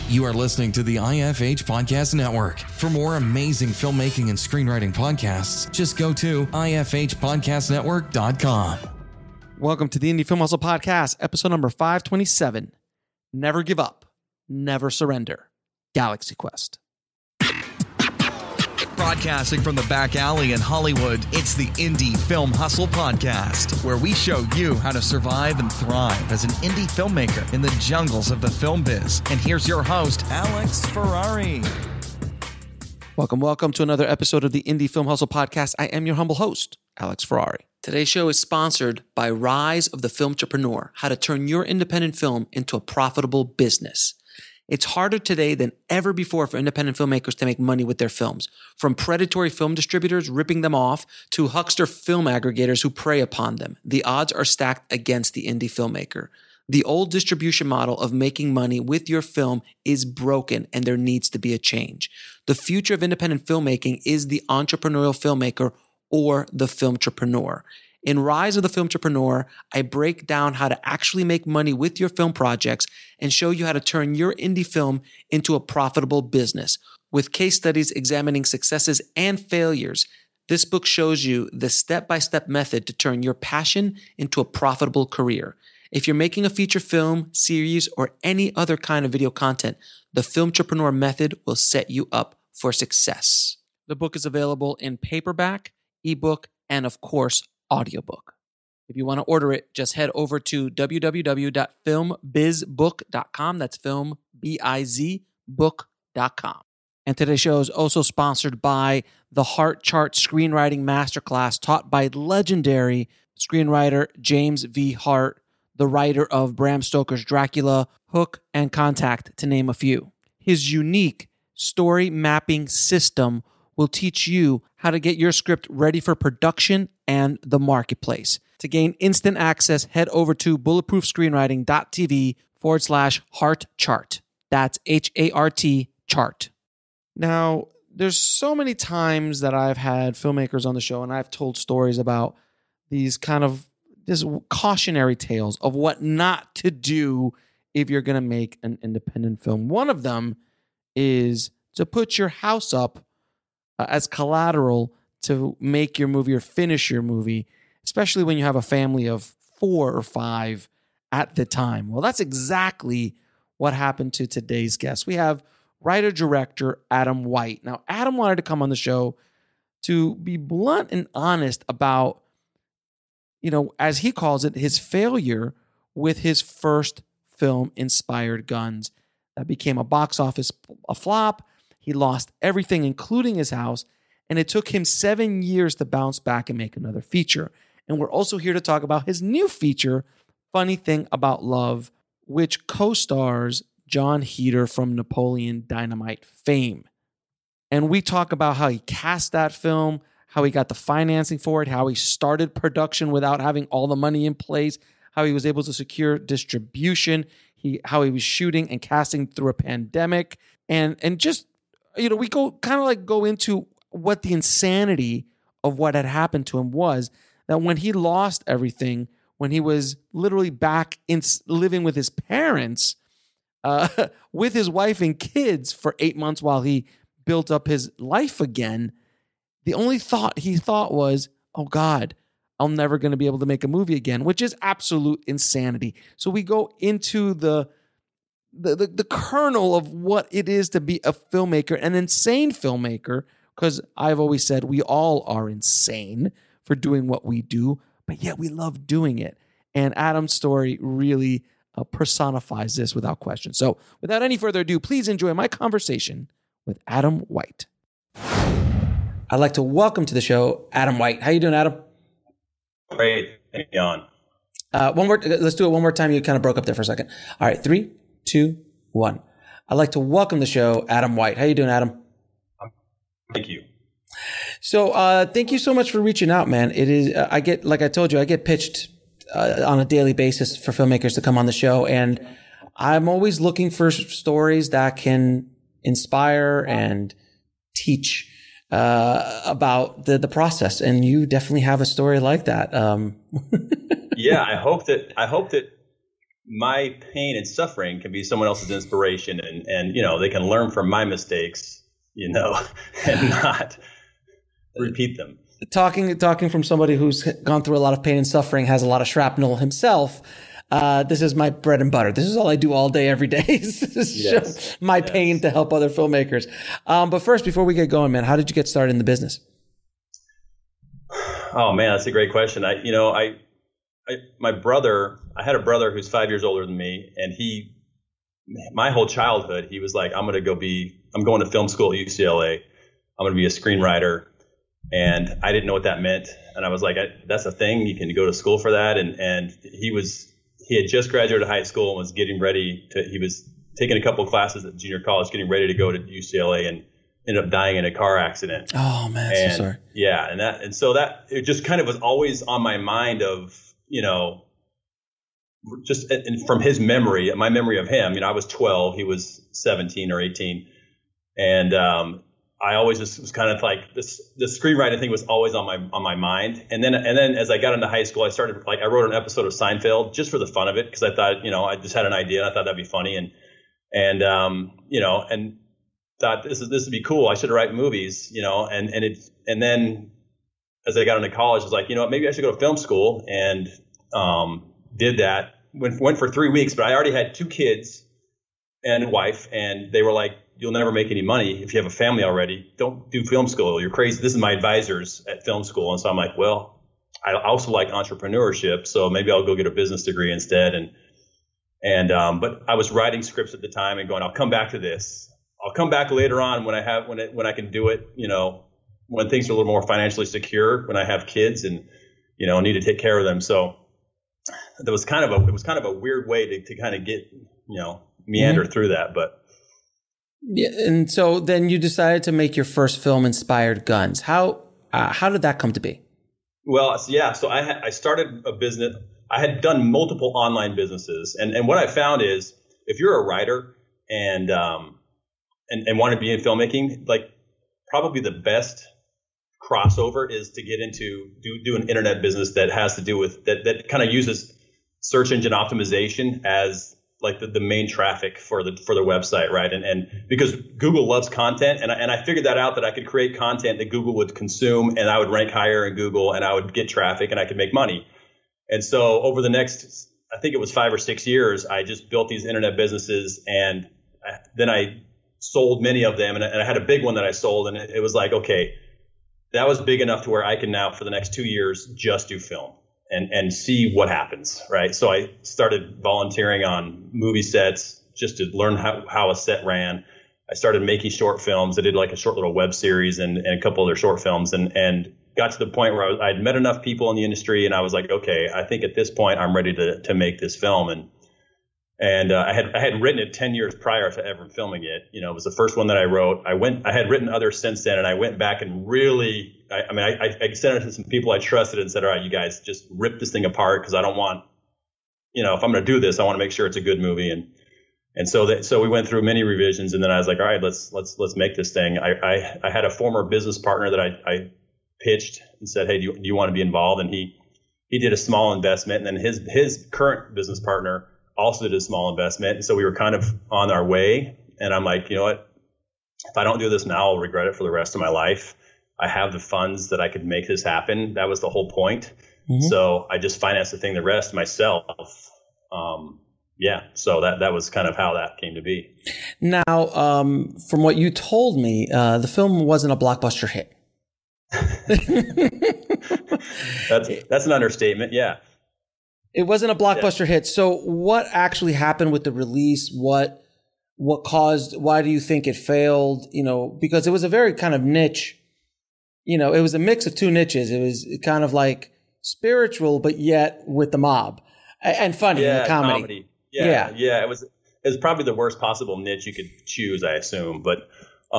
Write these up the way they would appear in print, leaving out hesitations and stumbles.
You are listening to the IFH Podcast Network. For more amazing filmmaking and screenwriting podcasts, just go to ifhpodcastnetwork.com. Welcome to the Indie Film Hustle Podcast, episode number 527. Never give up, never surrender. Galaxy Quest. Broadcasting from the back alley in Hollywood, it's the Indie Film Hustle Podcast, where we show you how to survive and thrive as an indie filmmaker in the jungles of the film biz. And here's your host, Alex Ferrari. Welcome to another episode of the Indie Film Hustle Podcast. I am your humble host, Alex Ferrari. Today's show is sponsored by Rise of the Filmtrepreneur, how to turn your independent film into a profitable business. It's harder today than ever before for independent filmmakers to make money with their films. From predatory film distributors ripping them off to huckster film aggregators who prey upon them, the odds are stacked against the indie filmmaker. The old distribution model of making money with your film is broken, and there needs to be a change. The future of independent filmmaking is the entrepreneurial filmmaker or the filmtrepreneur. In Rise of the Filmtrepreneur, I break down how to actually make money with your film projects and show you how to turn your indie film into a profitable business. With case studies examining successes and failures, this book shows you the step-by-step method to turn your passion into a profitable career. If you're making a feature film, series, or any other kind of video content, the Filmtrepreneur method will set you up for success. The book is available in paperback, ebook, and of course, audiobook. If you want to order it, just head over to www.filmbizbook.com. That's filmbizbook.com. And today's show is also sponsored by the Heart Chart Screenwriting Masterclass taught by legendary screenwriter James V. Hart, the writer of Bram Stoker's Dracula, Hook, and Contact, to name a few. His unique story mapping system will teach you how to get your script ready for production and the marketplace. To gain instant access, head over to bulletproofscreenwriting.tv/HeartChart. That's HART chart. Now, there's so many times that I've had filmmakers on the show and I've told stories about these kind of just cautionary tales of what not to do if you're going to make an independent film. One of them is to put your house up as collateral to make your movie or finish your movie, especially when you have a family of 4 or 5 at the time. Well, that's exactly what happened to today's guest. We have writer-director Adam White. Now, Adam wanted to come on the show to be blunt and honest about, as he calls it, his failure with his first film, Inspired Guns. That became a box office flop. He lost everything, including his house, and it took him 7 years to bounce back and make another feature. And we're also here to talk about his new feature, Funny Thing About Love, which co-stars Jon Heder from Napoleon Dynamite fame. And we talk about how he cast that film, how he got the financing for it, how he started production without having all the money in place, how he was able to secure distribution, how he was shooting and casting through a pandemic, and just we go into what the insanity of what had happened to him was, that when he lost everything, when he was literally back in living with his parents, with his wife and kids for 8 months while he built up his life again, the only thought he thought was, oh God, I'm never going to be able to make a movie again, which is absolute insanity. So we go into the kernel of what it is to be a filmmaker, an insane filmmaker, because I've always said we all are insane for doing what we do, but yet we love doing it. And Adam's story really personifies this without question. So without any further ado, please enjoy my conversation with Adam White. I'd like to welcome to the show Adam White. How you doing, Adam? Great. Thank you, on. Let's do it one more time. You kind of broke up there for a second. All right, 3, 2, 1. I'd like to welcome the show Adam White. How you doing, Adam? Thank you. So thank you so much for reaching out, man. It is I get pitched on a daily basis for filmmakers to come on the show, and I'm always looking for stories that can inspire and teach about the process. And you definitely have a story like that. Yeah, I hope that my pain and suffering can be someone else's inspiration, and they can learn from my mistakes, and not repeat them. Talking from somebody who's gone through a lot of pain and suffering, has a lot of shrapnel himself. This is my bread and butter. This is all I do all day, every day. This is show my pain to help other filmmakers. But first, before we get going, man, how did you get started in the business? Oh man, that's a great question. I had a brother who's 5 years older than me, and my whole childhood, he was like, I'm going to film school at UCLA. I'm going to be a screenwriter. And I didn't know what that meant. And I was like, that's a thing. You can go to school for that. And he had just graduated high school and was getting ready he was taking a couple of classes at junior college, getting ready to go to UCLA, and ended up dying in a car accident. Oh man, so sorry. Yeah. And so that it just kind of was always on my mind of, just from his memory, my memory of him, I was 12, he was 17 or 18. And, I always just was kind of like the screenwriting thing was always on my mind. And then as I got into high school, I started I wrote an episode of Seinfeld just for the fun of it, because I thought, I just had an idea and I thought that'd be funny, and thought this would be cool. I should write movies, and then as I got into college, I was like, maybe I should go to film school, and did that. Went for 3 weeks, but I already had 2 kids and a wife, and they were like, you'll never make any money if you have a family already. Don't do film school. You're crazy. This is my advisors at film school. And so I'm like, well, I also like entrepreneurship, so maybe I'll go get a business degree instead. But I was writing scripts at the time and going, I'll come back to this. I'll come back later on when I can do it, when things are a little more financially secure, when I have kids and, need to take care of them. So it was kind of a weird way to kind of get, meander through that, but. Yeah, and so then you decided to make your first film, Inspired Guns. How did that come to be? Well, yeah, so I started a business. I had done multiple online businesses, and what I found is if you're a writer and want to be in filmmaking, like probably the best crossover is to get into do an internet business that has to do with that kind of uses search engine optimization as like the main traffic for the website, right? And because Google loves content, and I figured that out, that I could create content that Google would consume, and I would rank higher in Google, and I would get traffic, and I could make money. And so over the next, I think it was 5 or 6 years, I just built these internet businesses, and then I sold many of them, and I had a big one that I sold, and it was like, okay, that was big enough to where I can now for the next 2 years just do film. And see what happens, right? So I started volunteering on movie sets just to learn how a set ran. I started making short films. I did like a short little web series and a couple other short films, and got to the point where I'd met enough people in the industry, and I was like, okay, I think at this point I'm ready to make this film. And I had written it 10 years prior to ever filming it. It was the first one that I wrote. I had written others since then, and I went back and really, I sent it to some people I trusted and said, all right, you guys just rip this thing apart, because I don't want, if I'm going to do this, I want to make sure it's a good movie. And so we went through many revisions, and then I was like, all right, let's make this thing. I had a former business partner that I pitched and said, hey, do you want to be involved? And he did a small investment, and then his current business partner also did a small investment. And so we were kind of on our way. And I'm like, you know what? If I don't do this now, I'll regret it for the rest of my life. I have the funds that I could make this happen. That was the whole point. Mm-hmm. So I just financed the rest myself. So that was kind of how that came to be. Now, from what you told me, the film wasn't a blockbuster hit. That's an understatement. Yeah. It wasn't a blockbuster hit. So what actually happened with the release? What caused, why do you think it failed? Because it was a very kind of niche, it was a mix of 2 niches. It was kind of like spiritual, but yet with the mob and funny and comedy. Yeah. It was probably the worst possible niche you could choose, I assume. But,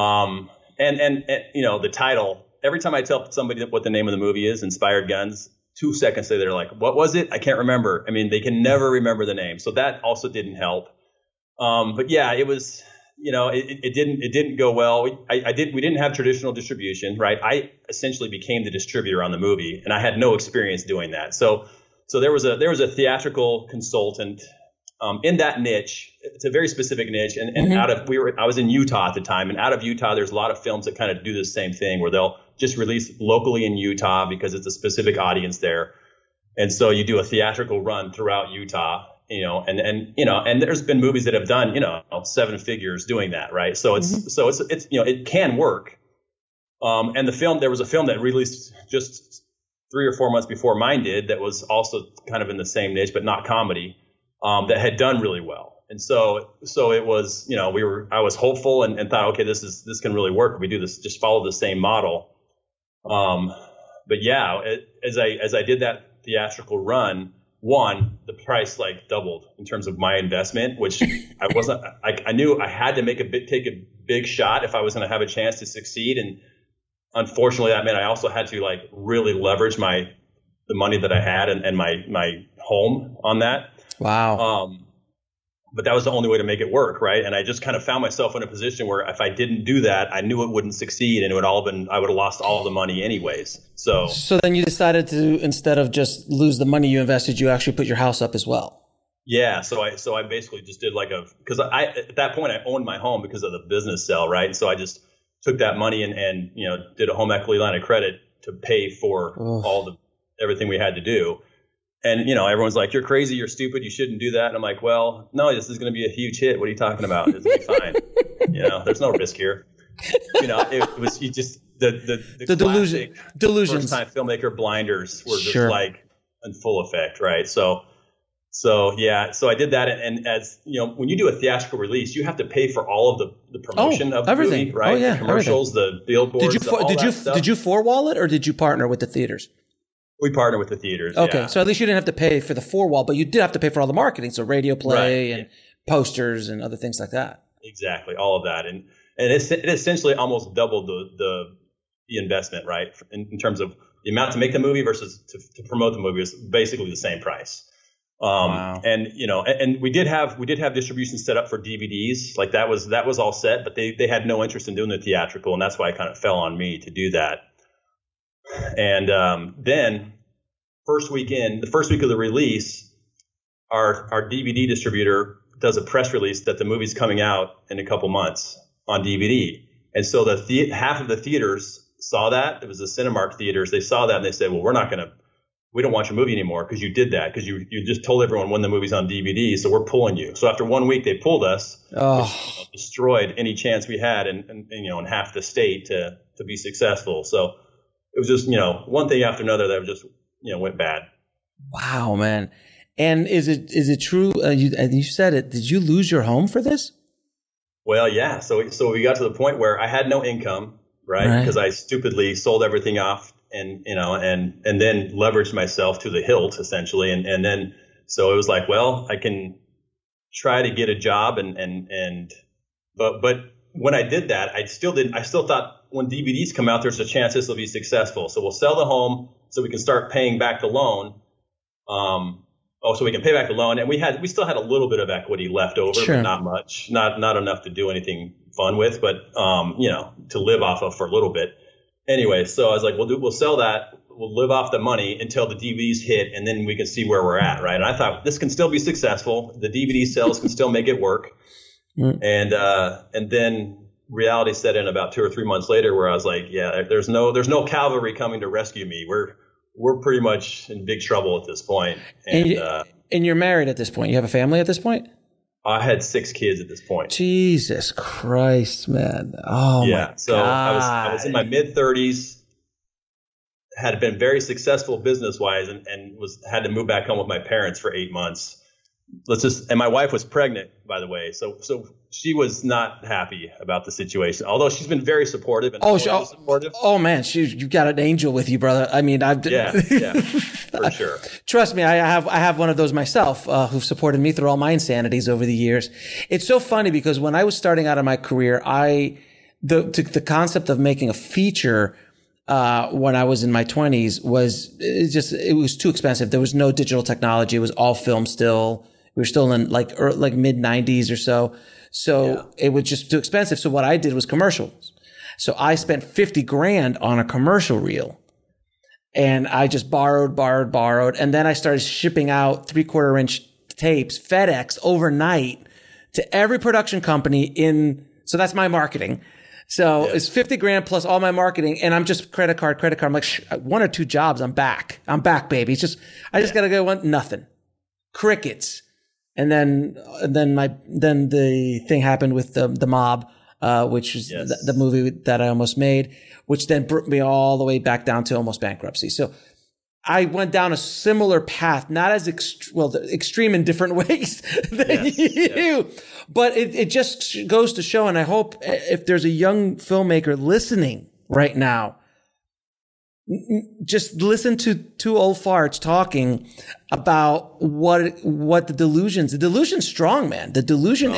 the title, every time I tell somebody what the name of the movie is, Inspired Guns, 2 seconds later, they're like, what was it? I can't remember. I mean, they can never remember the name. So that also didn't help. But yeah, it was, it didn't go well. We didn't have traditional distribution, right? I essentially became the distributor on the movie, and I had no experience doing that. So there was a theatrical consultant in that niche, it's a very specific niche. And I was in Utah at the time, and out of Utah, there's a lot of films that kind of do the same thing where they'll just release locally in Utah because it's a specific audience there. And so you do a theatrical run throughout Utah, and there's been movies that have done, 7 figures doing that. Right. So it's it can work. And there was a film that released just 3 or 4 months before mine did that was also kind of in the same niche, but not comedy, that had done really well. And so it was, I was hopeful and thought, okay, this can really work if we do this, just follow the same model. But yeah, as I did that theatrical run, the price like doubled in terms of my investment, which I knew I had to take a big shot if I was going to have a chance to succeed. And unfortunately that meant I also had to like really leverage the money that I had and my home on that. Wow. But that was the only way to make it work, right? And I just kind of found myself in a position where if I didn't do that, I knew it wouldn't succeed, and I would have lost all the money anyways. So then you decided to, instead of just lose the money you invested, you actually put your house up as well. Yeah. So I basically just did because at that point I owned my home because of the business sale, right? So I just took that money and did a home equity line of credit to pay for everything we had to do. And, everyone's like, you're crazy, you're stupid, you shouldn't do that. And I'm like, well, no, this is going to be a huge hit. What are you talking about? It's going to be fine. There's no risk here. It was the delusions. First time filmmaker blinders were just like in full effect. Right. So I did that. And as when you do a theatrical release, you have to pay for all of the promotion of the movie, right? Oh, yeah, the commercials, the billboards, did you four-wall it, or did you partner with the theaters? We partner with the theaters. Okay, yeah. so at least you didn't have to pay for the 4-wall, but you did have to pay for all the marketing, so radio play and posters and other things like that. Exactly, all of that, and it essentially almost doubled the investment, right? In terms of the amount to make the movie versus to promote the movie is basically the same price. Wow. And and we did have distribution set up for DVDs, like that was all set, but they had no interest in doing the theatrical, and that's why it kind of fell on me to do that. And then the first week of the release, our DVD distributor does a press release that the movie's coming out in a couple months on DVD. And so half of the theaters saw that. It was the Cinemark theaters. They saw that and they said, well, we don't want your movie anymore because you did that, because you just told everyone when the movie's on DVD, so we're pulling you. So after 1 week, they pulled us, which destroyed any chance we had in half the state to be successful. So it was just, one thing after another that just, went bad. Wow, man. And is it true? You said it. Did you lose your home for this? Well, yeah. So we got to the point where I had no income, right? Because I stupidly sold everything off and then leveraged myself to the hilt essentially. And then, so it was like, well, I can try to get a job but when I did that, I still thought when DVDs come out, there's a chance this will be successful. So we'll sell the home so we can start paying back the loan. So we can pay back the loan, and we still had a little bit of equity left over, but not much, not enough to do anything fun with, but to live off of for a little bit. Anyway, so I was like, we'll sell that. We'll live off the money until the DVDs hit, and then we can see where we're at, right? And I thought this can still be successful. The DVD sales can still make it work. And then reality set in about 2 or 3 months later, where I was like, yeah, there's no cavalry coming to rescue me. We're pretty much in big trouble at this point. And you're married at this point. You have a family at this point? I had 6 kids at this point. Jesus Christ, man. Oh, yeah. My God. So I was in my mid-30s, had been very successful business-wise, and had to move back home with my parents for 8 months. And my wife was pregnant, by the way. So she was not happy about the situation, although she's been very supportive and supportive. Oh man, you got an angel with you, brother. I mean, yeah, for sure. Trust me, I have one of those myself, who've supported me through all my insanities over the years. It's so funny because when I was starting out in my career, the concept of making a feature, when I was in my 20s it was too expensive. There was no digital technology. It was all film still. We were still in like mid 90s or so. So it was just too expensive. So what I did was commercials. So I spent $50,000 on a commercial reel, and I just borrowed. And then I started shipping out 3/4 inch tapes, FedEx overnight to every production company so that's my marketing. So it's 50 grand plus all my marketing, and I'm just credit card. I'm like, one or two jobs, I'm back, baby. I just got to go nothing. Crickets. And then the thing happened with the Mob, which is the movie that I almost made, which then brought me all the way back down to almost bankruptcy. So I went down a similar path, not as extreme in different ways than you, but it just goes to show. And I hope if there's a young filmmaker listening right now, just listen to two old farts talking about what the delusion's strong, man. The delusion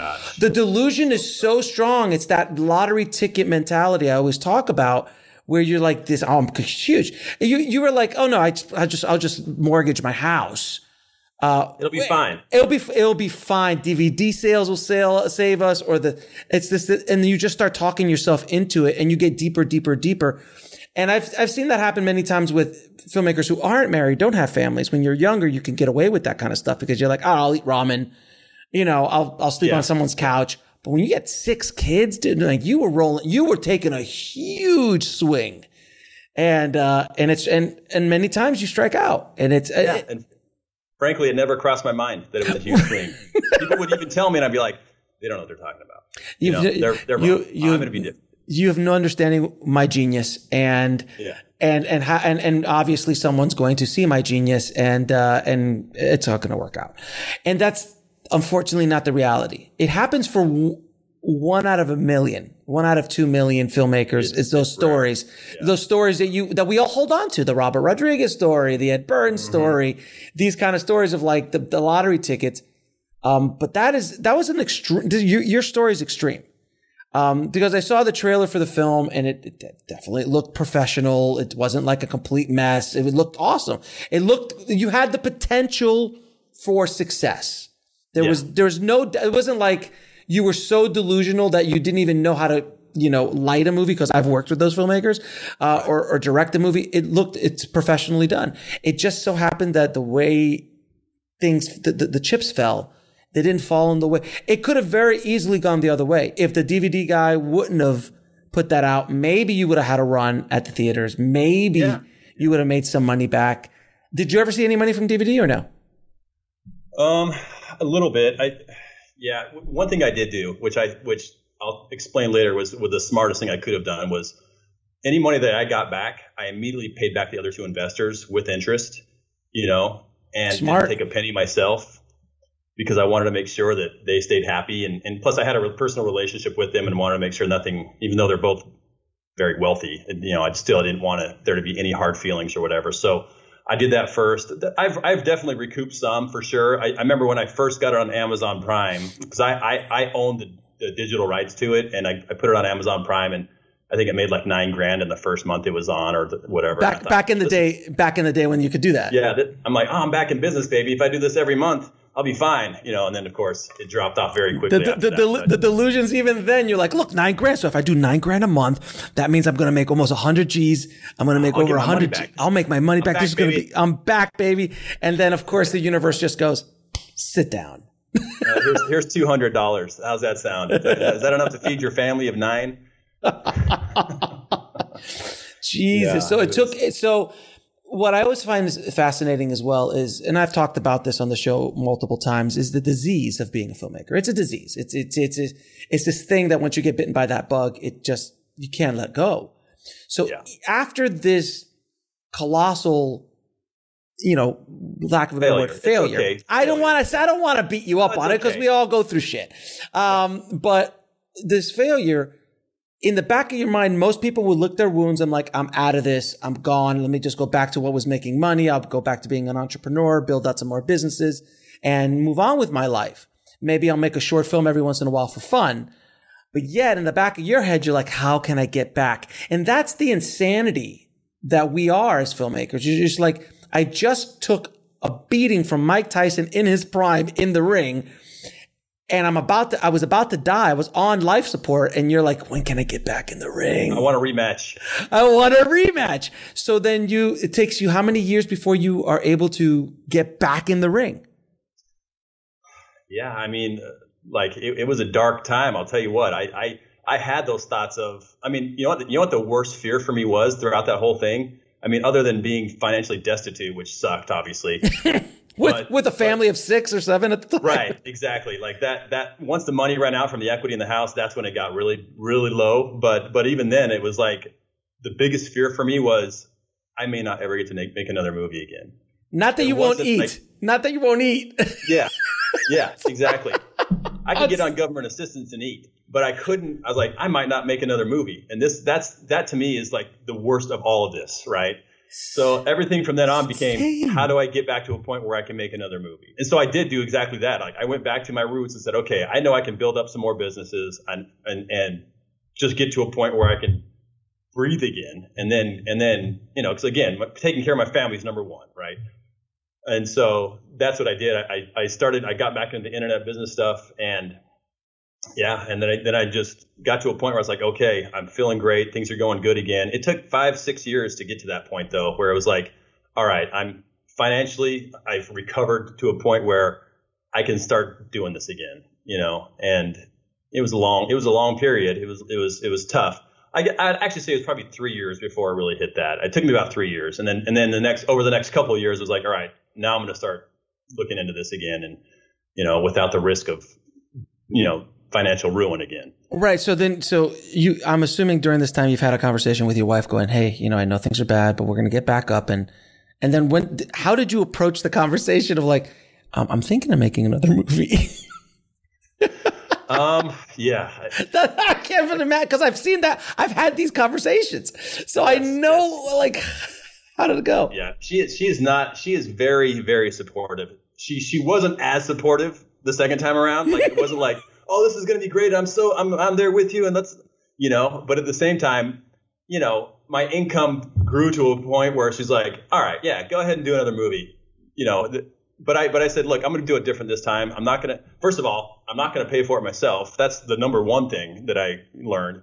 is so strong. It's that lottery ticket mentality I always talk about, where you're like this, I'm huge. You were like, oh no, I'll just mortgage my house. It'll be fine. It'll be fine. DVD sales will save us, and you just start talking yourself into it, and you get deeper. And I've seen that happen many times with filmmakers who aren't married, don't have families. When you're younger, you can get away with that kind of stuff because you're like, I'll eat ramen, I'll sleep on someone's couch. But when you get 6 kids, dude, like you were taking a huge swing, and many times you strike out, and and frankly, it never crossed my mind that it was a huge swing. People would even tell me, and I'd be like, they don't know what they're talking about. They're wrong. I'm going to be different. You have no understanding of my genius, and obviously someone's going to see my genius, and it's not going to work out, and that's unfortunately not the reality. It happens for 1 out of 1 million, 1 out of 2 million filmmakers. It's those stories, those stories that we all hold on to. The Robert Rodriguez story, the Ed Burns story, these kind of stories of like the lottery tickets. But that was an extreme. Your story is extreme. Because I saw the trailer for the film and it definitely looked professional. It wasn't like a complete mess. It looked awesome. You had the potential for success. There was no, it wasn't like you were so delusional that you didn't even know how to, light a movie, because I've worked with those filmmakers, or direct a movie. It's professionally done. It just so happened that the way the chips fell, they didn't fall in the way. It could have very easily gone the other way. If the DVD guy wouldn't have put that out, maybe you would have had a run at the theaters. Maybe you would have made some money back. Did you ever see any money from DVD or no? A little bit. One thing I did do, which I'll explain later, was the smartest thing I could have done, was any money that I got back, I immediately paid back the other 2 investors with interest, and didn't take a penny myself, because I wanted to make sure that they stayed happy. And plus I had a personal relationship with them and wanted to make sure nothing, even though they're both very wealthy, I didn't want there to be any hard feelings or whatever. So I did that first. I've definitely recouped some, for sure. I remember when I first got it on Amazon Prime, because I owned the digital rights to it, and I put it on Amazon Prime, and I think it made like $9,000 in the first month it was on, or whatever. Back in the day when you could do that. Yeah. I'm like, I'm back in business, baby. If I do this every month, I'll be fine, and then of course it dropped off very quickly. The delusions, even then, you're like, look, $9,000. So if I do $9,000 a month, that means I'm going to make almost 100 G's. I'm going to make over 100. I'll make my money back. I'm back, baby. And then of course the universe just goes, sit down. Here's $200. How's that sound? Is that enough to feed your family of 9? Jesus. So what I always find is fascinating as well is, and I've talked about this on the show multiple times, is the disease of being a filmmaker. It's a disease. It's this thing that once you get bitten by that bug, you can't let go. So after this colossal, lack of a better word, failure. Okay. I don't want to beat you up on it, because we all go through shit. But this failure, in the back of your mind, most people would lick their wounds. I'm like, I'm out of this. I'm gone. Let me just go back to what was making money. I'll go back to being an entrepreneur, build out some more businesses, and move on with my life. Maybe I'll make a short film every once in a while for fun. But yet in the back of your head, you're like, how can I get back? And that's the insanity that we are as filmmakers. You're just like, I just took a beating from Mike Tyson in his prime in the ring, and I was about to die. I was on life support, and you're like, when can I get back in the ring? I want a rematch. So then it takes you how many years before you are able to get back in the ring? Yeah, I mean, like it was a dark time. I'll tell you what. I had those thoughts of. I mean, you know what the worst fear for me was throughout that whole thing. I mean, other than being financially destitute, which sucked, obviously. with a family of 6 or 7 at the time. Right, exactly. Like that. Once the money ran out from the equity in the house, that's when it got really, really low. But even then, it was like the biggest fear for me was I may not ever get to make another movie again. Not that you won't eat. Not that you won't eat. Yeah, exactly. I could get on government assistance and eat, but I couldn't. I was like, I might not make another movie, and that to me is like the worst of all of this, right? So everything from then on became, how do I get back to a point where I can make another movie? And so I did do exactly that. Like I went back to my roots and said, okay, I know I can build up some more businesses and just get to a point where I can breathe again, and then because again, taking care of my family is number one, right? And so that's what I did. I got back into the internet business stuff, and then I just got to a point where I was like, okay, I'm feeling great. Things are going good again. It took 5-6 years to get to that point though, where it was like, all right, I've recovered to a point where I can start doing this again, and it was a long period. It was tough. I'd actually say it was probably 3 years before I really hit that. It took me about 3 years. And then over the next couple of years, it was like, all right, now I'm going to start looking into this again. And, without the risk of, financial ruin again. Right. I'm assuming during this time you've had a conversation with your wife going, hey, I know things are bad, but we're going to get back up. And then how did you approach the conversation of like, I'm thinking of making another movie? Yeah. I can't even imagine, because I've seen that. I've had these conversations. So yes, I know, like, how did it go? Yeah. She is very, very supportive. She wasn't as supportive the second time around. Like, it wasn't like, oh, this is going to be great. I'm there with you. And let's, but at the same time, my income grew to a point where she's like, all right, yeah, go ahead and do another movie, But I said, look, I'm going to do it different this time. First of all, I'm not going to pay for it myself. That's the number one thing that I learned.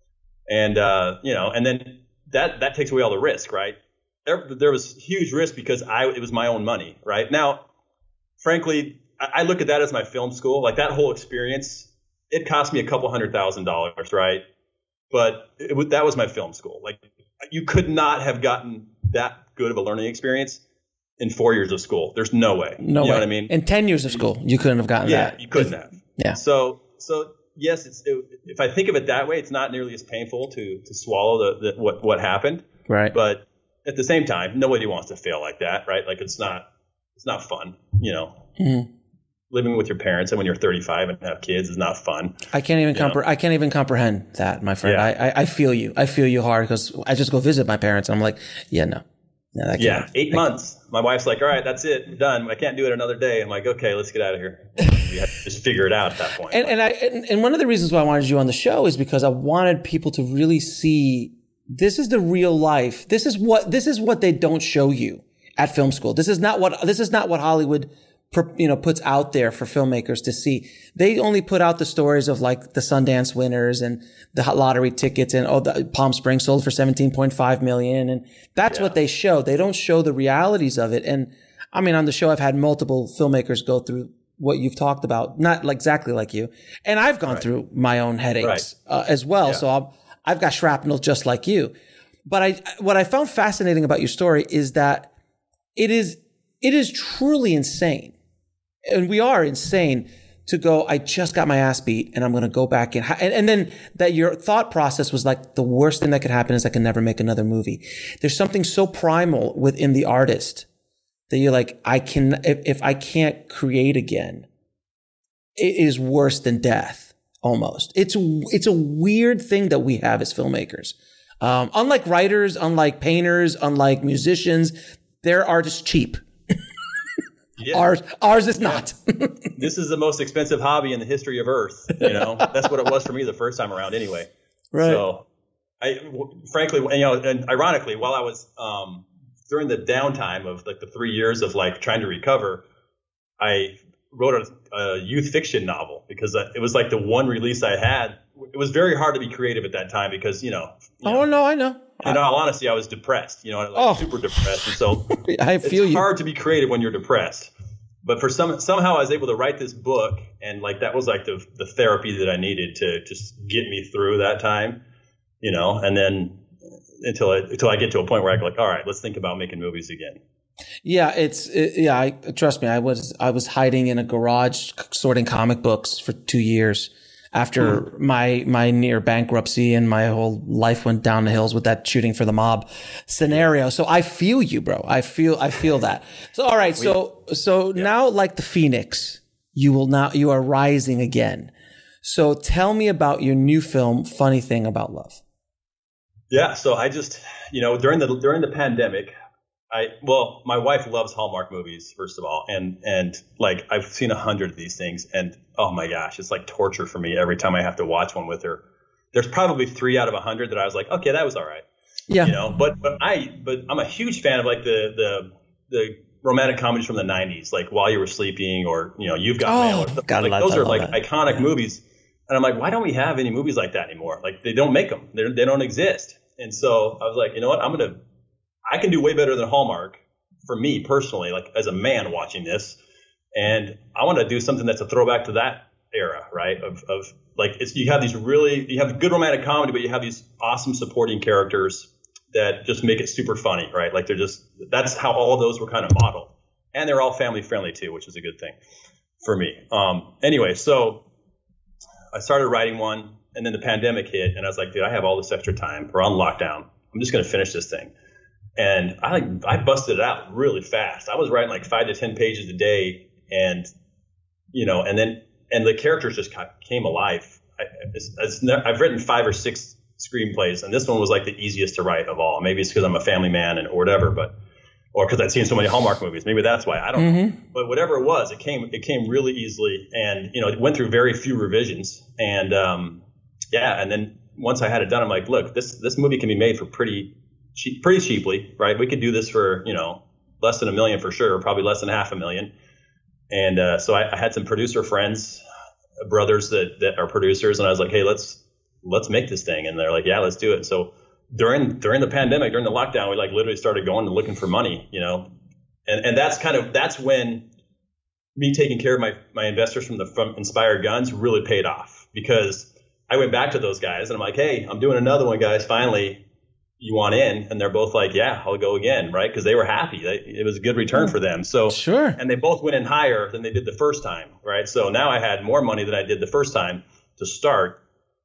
And, and then that takes away all the risk, right? There was huge risk because it was my own money, right? Now, frankly, I look at that as my film school. Like that whole experience, it cost me $200,000, right? But that was my film school. Like you could not have gotten that good of a learning experience in 4 years of school. There's no way. No way. You know what I mean? In 10 years of school, you couldn't have gotten that. Yeah, you couldn't have. Yeah. So yes, if I think of it that way, it's not nearly as painful to swallow what happened. Right. But at the same time, nobody wants to fail like that, right? Like it's not fun, Mm-hmm. Living with your parents and when you're 35 and have kids is not fun. I can't even comprehend that, my friend. Yeah. I feel you. I feel you hard because I just go visit my parents and I'm like, no. Yeah, 8 months. My wife's like, all right, that's it. I'm done. I can't do it another day. I'm like, okay, let's get out of here. We have to just figure it out at that point. And one of the reasons why I wanted you on the show is because I wanted people to really see this is the real life. This is what they don't show you at film school. This is not what Hollywood puts out there for filmmakers to see. They only put out the stories of like the Sundance winners and the lottery tickets and the Palm Springs sold for 17.5 million. And that's what they show. They don't show the realities of it. And I mean, on the show, I've had multiple filmmakers go through what you've talked about, not exactly like you. And I've gone through my own headaches as well. Yeah. So I've got shrapnel just like you. But what I found fascinating about your story is that it is truly insane. And we are insane to go, I just got my ass beat and I'm going to go back and then that your thought process was like the worst thing that could happen is I can never make another movie. There's something so primal within the artist that you're like, if I can't create again, it is worse than death almost. It's a weird thing that we have as filmmakers. Unlike writers, unlike painters, unlike musicians, their art is cheap. Yeah. Ours is not. This is the most expensive hobby in the history of Earth. That's what it was for me the first time around anyway. Right. So frankly, and ironically, while I was, during the downtime of like the 3 years of like trying to recover, I wrote a youth fiction novel because it was like the one release I had. It was very hard to be creative at that time because, Oh, no, I know. In all honesty, I was depressed, super depressed. And so I feel it's hard to be creative when you're depressed. But for somehow I was able to write this book, and like that was like the therapy that I needed to just get me through that time, you know. And then until I get to a point where I go like, all right, let's think about making movies again. Yeah, trust me. I was hiding in a garage sorting comic books for 2 years after my near bankruptcy, and my whole life went down the hills with that shooting for the mob scenario. So I feel you, bro. I feel that. So all right. So now, like the Phoenix, you are rising again. So tell me about your new film, Funny Thing About Love. Yeah. So I just, during the pandemic, my wife loves Hallmark movies, first of all. And like, I've seen 100 of these things, and oh my gosh, it's like torture for me every time I have to watch one with her. There's probably 3 out of 100 that I was like, okay, that was all right. Yeah. But I'm a huge fan of like the romantic comedies from the 90s, like While You Were Sleeping, or, You've Got Mail. Those are like iconic movies. And I'm like, why don't we have any movies like that anymore? Like, they don't make them. They don't exist. And so I was like, you know what? I can do way better than Hallmark for me personally, like as a man watching this. And I want to do something that's a throwback to that era, right? Of like, you have good romantic comedy, but you have these awesome supporting characters that just make it super funny, right? Like that's how all of those were kind of modeled. And they're all family friendly too, which is a good thing for me. Anyway, so I started writing one, and then the pandemic hit, and I was like, dude, I have all this extra time. We're on lockdown. I'm just going to finish this thing. And I busted it out really fast. I was writing like 5 to 10 pages a day, and and the characters just came alive. I've written 5 or 6 screenplays, and this one was like the easiest to write of all. Maybe it's because I'm a family man or whatever, or because I'd seen so many Hallmark movies. Maybe that's why. I don't know. But whatever it was, it came really easily, and it went through very few revisions. And and then once I had it done, I'm like, look, this movie can be made for pretty cheaply, right? We could do this for, less than $1 million for sure, probably less than $500,000. And so I had some producer friends, brothers that are producers, and I was like, hey, let's make this thing. And they're like, yeah, let's do it. So during the pandemic, during the lockdown, we like literally started going and looking for money, and that's when me taking care of my investors from Inspired Guns really paid off, because I went back to those guys and I'm like, hey, I'm doing another one, guys. Finally, you want in? And they're both like, yeah, I'll go again, right? Because they were happy. It was a good return for them. So sure. And they both went in higher than they did the first time, right? So now I had more money than I did the first time to start.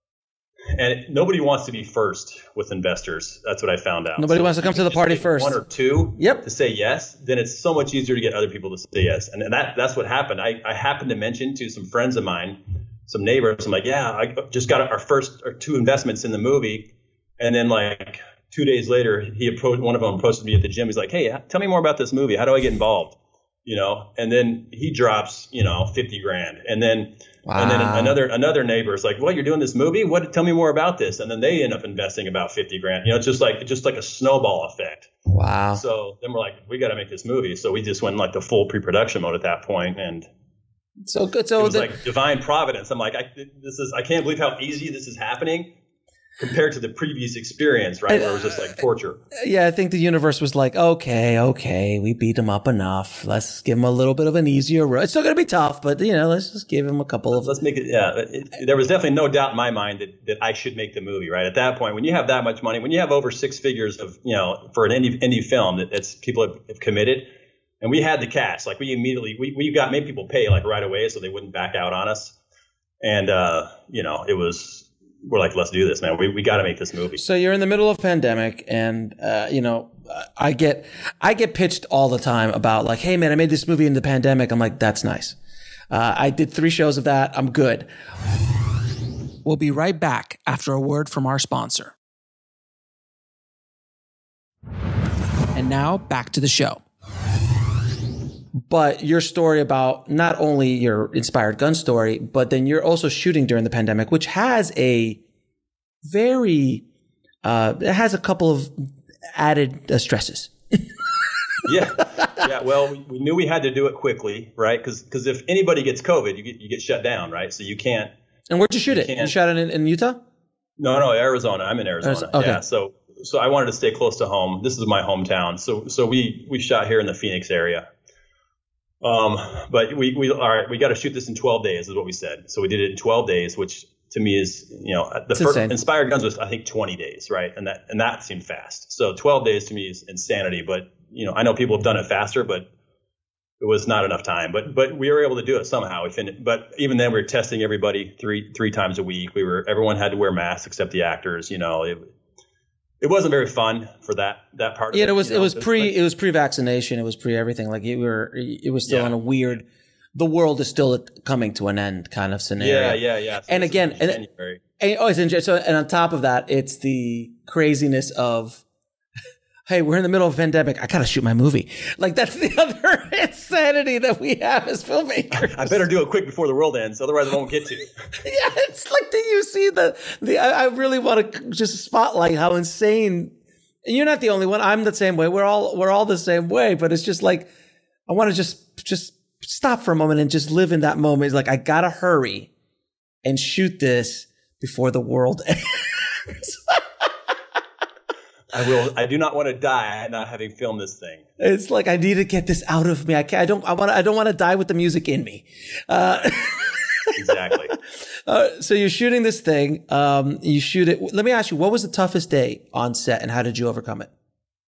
And nobody wants to be first with investors. That's what I found out. Nobody wants to come to the party first. 1 or 2 to say yes, then it's so much easier to get other people to say yes. And that's what happened. I happened to mention to some friends of mine, some neighbors, I'm like, yeah, I just got our first or 2 investments in the movie. And then like 2 days later, one of them approached me at the gym. He's like, hey, tell me more about this movie. How do I get involved? And then he drops, $50,000. And then another neighbor is like, well, you're doing this movie? Tell me more about this. And then they end up investing about $50,000. It's just like a snowball effect. Wow. So then we're like, we got to make this movie. So we just went like the full pre-production mode at that point. And so good. So it was like divine providence. I'm like, I can't believe how easy this is happening compared to the previous experience, right? Where it was just like torture. Yeah, I think the universe was like, okay, we beat him up enough. Let's give him a little bit of an easier road. It's still going to be tough, but let's just give him a couple of. Let's make it. Yeah, there was definitely no doubt in my mind that I should make the movie, right? At that point, when you have that much money, when you have over 6 figures of, for an indie film that's people have committed, and we had the cash, like we immediately made people pay like right away so they wouldn't back out on us, and it was. We're like, let's do this, man. We got to make this movie. So you're in the middle of pandemic, and I get pitched all the time about like, hey man, I made this movie in the pandemic. I'm like, that's nice. I did 3 shows of that. I'm good. We'll be right back after a word from our sponsor. And now back to the show. But your story about not only your Inspired Gun story, but then you're also shooting during the pandemic, which has it has a couple of added stresses. Yeah. Well, we knew we had to do it quickly, right? Because if anybody gets COVID, you get shut down, right? So you can't. And where'd you shoot it? You shot it in Utah? No, Arizona. I'm in Arizona. Okay. Yeah. So I wanted to stay close to home. This is my hometown. So we shot here in the Phoenix area. But we all right, we got to shoot this in 12 days is what we said. So we did it in 12 days, which to me is, the first Inspired Guns was, I think, 20 days, right? And that seemed fast. So 12 days to me is insanity. But, I know people have done it faster, but it was not enough time. But we were able to do it somehow. But even then, we were testing everybody three times a week. Everyone had to wear masks except the actors. It wasn't very fun for that part. Yeah, of it. it was pre-vaccination. It was pre-everything. Like it was still in a weird. The world is still coming to an end kind of scenario. Yeah. So and again, and on top of that, it's the craziness of, hey, we're in the middle of a pandemic. I gotta shoot my movie. Like that's the other insanity that we have as filmmakers. I better do it quick before the world ends, otherwise I won't get to. Yeah, it's like, do you see I really want to just spotlight how insane. And you're not the only one. I'm the same way. We're all the same way. But it's just like, I want to just stop for a moment and just live in that moment. It's like, I gotta hurry and shoot this before the world ends. I do not want to die not having filmed this thing. It's like, I need to get this out of me. I don't want to die with the music in me. Exactly. So you're shooting this thing. You shoot it. Let me ask you, what was the toughest day on set and how did you overcome it?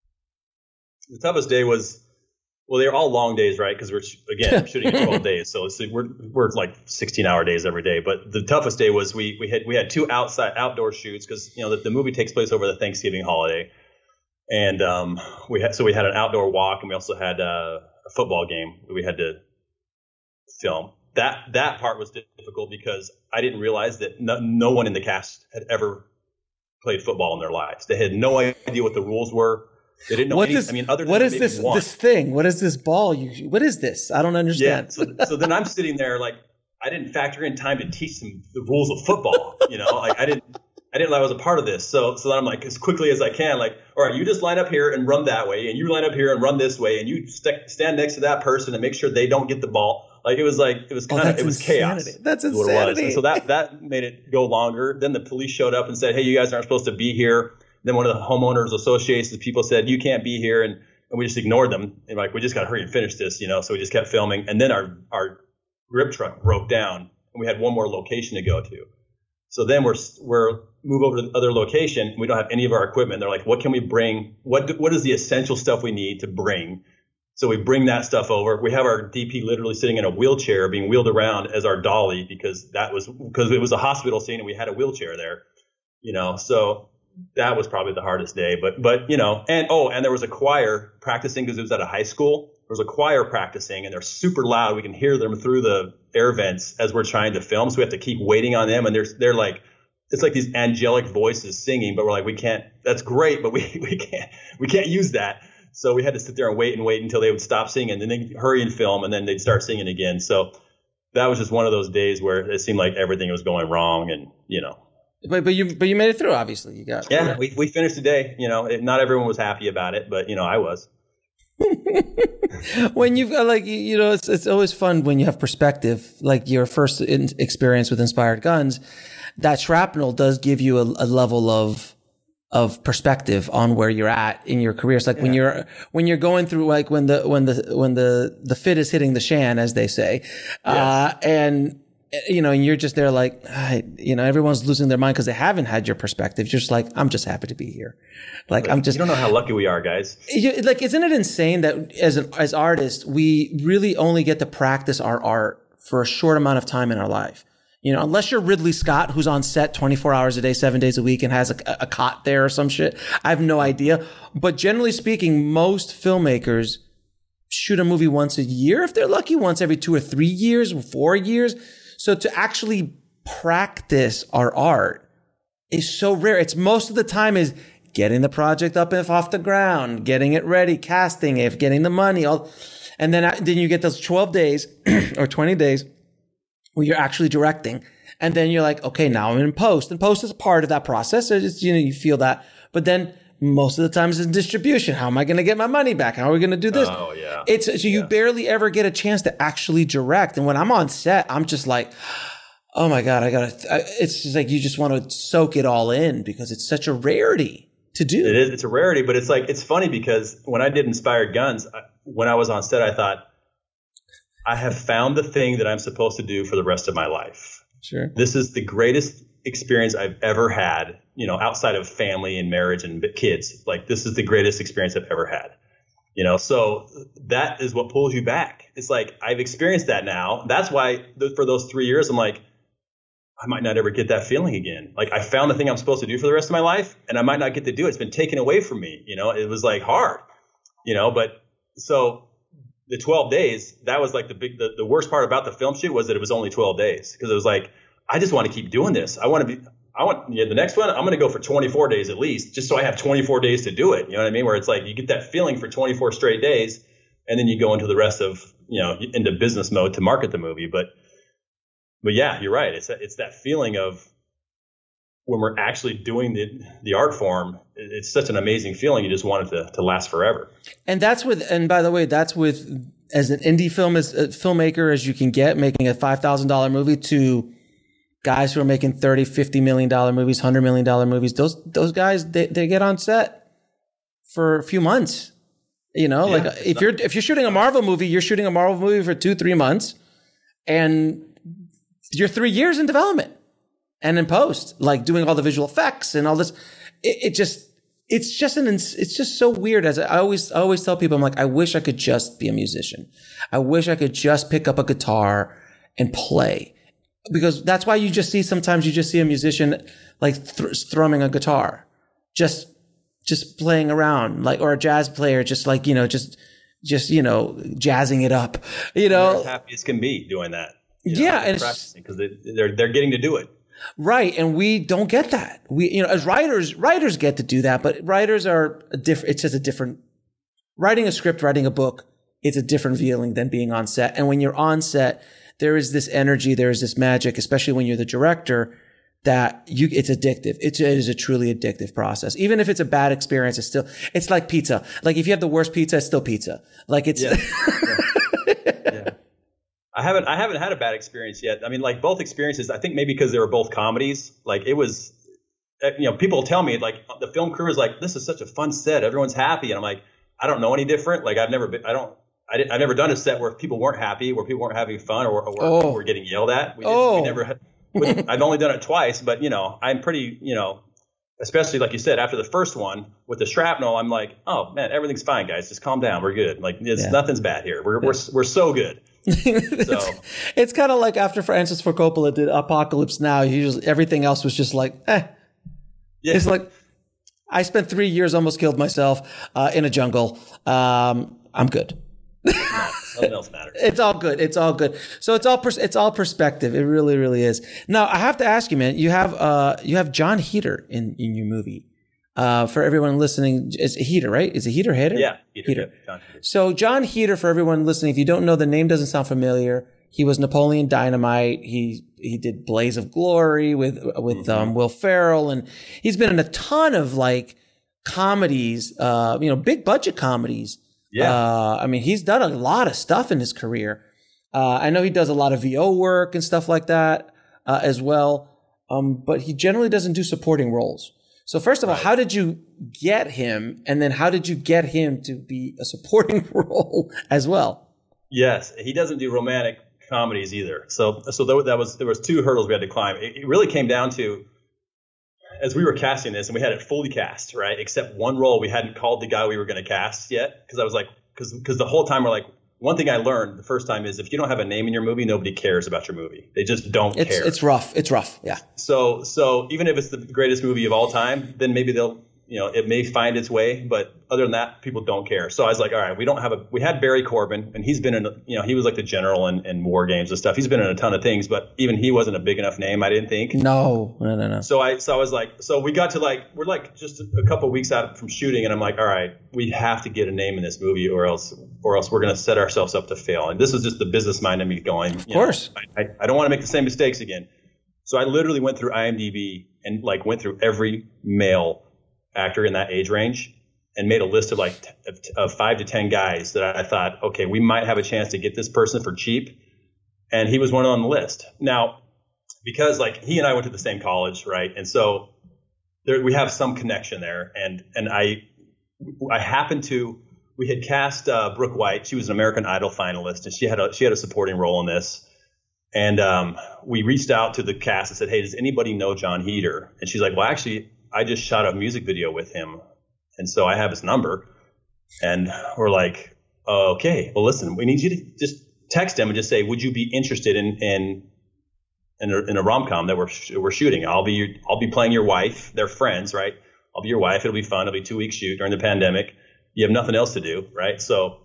The toughest day was, well, they're all long days, right? Because we're shooting in 12 days. So we're like 16-hour days every day. But the toughest day was we had two outdoor shoots because, the movie takes place over the Thanksgiving holiday. And we had an outdoor walk, and we also had a football game that we had to film. That part was difficult because I didn't realize that no one in the cast had ever played football in their lives. They had no idea what the rules were. They didn't know what is this thing? What is this ball? What is this? I don't understand. Yeah. So then I'm sitting there like I didn't factor in time to teach them the rules of football. Like I didn't I was a part of this. So then I'm like, as quickly as I can, like, all right, you just line up here and run that way, and you line up here and run this way, and you stand next to that person and make sure they don't get the ball. It was chaos. That's insanity. What it was. And so that made it go longer. Then the police showed up and said, hey, you guys aren't supposed to be here. Then one of the homeowners associations people said, you can't be here. And we just ignored them. And we just got to hurry and finish this, So we just kept filming. And then our grip truck broke down and we had one more location to go to. So then we're move over to the other location. We don't have any of our equipment. They're like, what can we bring? What is the essential stuff we need to bring? So we bring that stuff over. We have our DP literally sitting in a wheelchair being wheeled around as our dolly because it was a hospital scene and we had a wheelchair there, so that was probably the hardest day, but and there was a choir practicing because it was at a high school. There was a choir practicing and they're super loud. We can hear them through the air vents as we're trying to film. So we have to keep waiting on them. And they're like, it's like these angelic voices singing, but we're like, we can't, that's great, but we can't use that. So we had to sit there and wait until they would stop singing and then they'd hurry and film and then they'd start singing again. So that was just one of those days where it seemed like everything was going wrong and, But you made it through, obviously. You got we finished the day. Not everyone was happy about it, but I was. When you've it's always fun when you have perspective. Like your first experience with Inspired Guns, that shrapnel does give you a level of perspective on where you're at in your career. It's like when you're going through like when the fit is hitting the shan, as they say, yes. And you're just there like, everyone's losing their mind because they haven't had your perspective. You're just like, I'm just happy to be here. Like, you don't know how lucky we are, guys. Like, isn't it insane that as artists, we really only get to practice our art for a short amount of time in our life? Unless you're Ridley Scott, who's on set 24 hours a day, 7 days a week and has a cot there or some shit. I have no idea. But generally speaking, most filmmakers shoot a movie once a year. If they're lucky, once every 2 or 3 years, 4 years. So to actually practice our art is so rare. It's most of the time is getting the project up and off the ground, getting it ready, casting it, getting the money, and then you get those 12 days or 20 days where you're actually directing. And then you're like, okay, now I'm in post. And post is a part of that process. It's, you feel that. But then most of the time it's in distribution. How am I going to get my money back? How are we going to do this? Oh, yeah. You barely ever get a chance to actually direct. And when I'm on set, I'm just like, oh my God, it's just like, you just want to soak it all in because it's such a rarity to do. It is. It's a rarity, but it's funny because when I did Inspired Guns, when I was on set, I thought, I have found the thing that I'm supposed to do for the rest of my life. Sure. This is the greatest experience I've ever had, you know, outside of family and marriage and kids. Like, this is the greatest experience I've ever had. You know, so that is what pulls you back. It's like, I've experienced that now. That's why for those 3 years, I'm like, I might not ever get that feeling again. Like, I found the thing I'm supposed to do for the rest of my life, and I might not get to do it. It's been taken away from me. You know, it was like hard, you know, but the 12 days, that was like the worst part about the film shoot was that it was only 12 days. Cause it was like, I just want to keep doing this. The next one, I'm going to go for 24 days at least, just so I have 24 days to do it. You know what I mean? Where it's like, you get that feeling for 24 straight days, and then you go into the rest of, you know, into business mode to market the movie. But yeah, you're right. It's that feeling of when we're actually doing the art form. It's such an amazing feeling. You just want it to last forever. And by the way, that's with as an indie filmmaker as you can get, making a $5,000 movie, to guys who are making $30, $50 million movies, $100 million movies. Those guys, they get on set for a few months. You know, yeah, like if you're shooting a Marvel movie, you're shooting a Marvel movie for 2-3 months, and you're 3 years in development and in post, like doing all the visual effects and all this. It's just so weird. As I always tell people, I'm like, I wish I could just be a musician. I wish I could just pick up a guitar and play, because that's why sometimes you just see a musician like thrumming a guitar, just playing around, like, or a jazz player, just like, you know, just jazzing it up, you know, they're as happy as can be doing that. Yeah. And practicing because they're getting to do it. Right. And we don't get that. We, you know, as writers get to do that, but writers are it's just a different, writing a script, writing a book, it's a different feeling than being on set. And when you're on set, there is this energy, there is this magic, especially when you're the director, that it's addictive. It is a truly addictive process. Even if it's a bad experience, it's like pizza. Like, if you have the worst pizza, it's still pizza. Like, it's, yeah. Yeah. I haven't had a bad experience yet. I mean, like, both experiences, I think maybe because they were both comedies, like, it was, you know, people tell me, like, the film crew is like, this is such a fun set, everyone's happy. And I'm like, I don't know any different. Like, I've never done a set where people weren't happy, where people weren't having fun, or people were getting yelled at. We never had, I've only done it twice, but, you know, I'm pretty, you know, especially like you said, after the first one with the shrapnel, I'm like, oh man, everything's fine, guys. Just calm down. We're good. Like, nothing's bad here. We're so good. So it's kind of like after Francis Ford Coppola did Apocalypse Now, everything else was just like, Yeah. It's like, I spent 3 years, almost killed myself in a jungle. I'm good. Nothing else matters. It's all good. It's all good. So it's all perspective. It really, really is. Now, I have to ask you, man. You have Jon Heder in your movie. For everyone listening, it's Heder, right? Is it Heder? Yeah, Heder. Jon Heder. So Jon Heder, for everyone listening, if you don't know, the name doesn't sound familiar. He was Napoleon Dynamite. He did Blaze of Glory with Will Ferrell, and he's been in a ton of like comedies, big budget comedies. Yeah. I mean, he's done a lot of stuff in his career. I know he does a lot of VO work and stuff like that as well. But he generally doesn't do supporting roles. So first of all, how did you get him? And then how did you get him to be a supporting role as well? Yes. He doesn't do romantic comedies either. So there was two hurdles we had to climb. It really came down to, as we were casting this, and we had it fully cast, right? Except one role we hadn't called the guy we were going to cast yet. Because I was like, because the whole time we're like, one thing I learned the first time is if you don't have a name in your movie, nobody cares about your movie. They just don't care. It's rough. It's rough. Yeah. So even if it's the greatest movie of all time, then maybe it may find its way. But other than that, people don't care. So I was like, all right, we had Barry Corbin, and he's been in, he was like the general in War Games and stuff. He's been in a ton of things, but even he wasn't a big enough name, I didn't think. No. So I was like, so we got to we're like just a couple weeks out from shooting, and I'm like, all right, we have to get a name in this movie or else we're going to set ourselves up to fail. And this was just the business mind of me going, of course, I don't want to make the same mistakes again. So I literally went through IMDb and went through every male actor in that age range and made a list of 5 to 10 guys that I thought, okay, we might have a chance to get this person for cheap. And he was one on the list. Now, because he and I went to the same college, right? And so we have some connection there. And I happened to, we had cast Brooke White. She was an American Idol finalist, and she had a supporting role in this. And we reached out to the cast and said, hey, does anybody know Jon Heder? And she's like, well, actually, I just shot a music video with him, and so I have his number. And we're like, okay, well, listen, we need you to just text him and just say, would you be interested in a rom-com that we're shooting? I'll be playing your wife. They're friends, right? I'll be your wife. It'll be fun. It'll be 2-week shoot during the pandemic. You have nothing else to do, right? So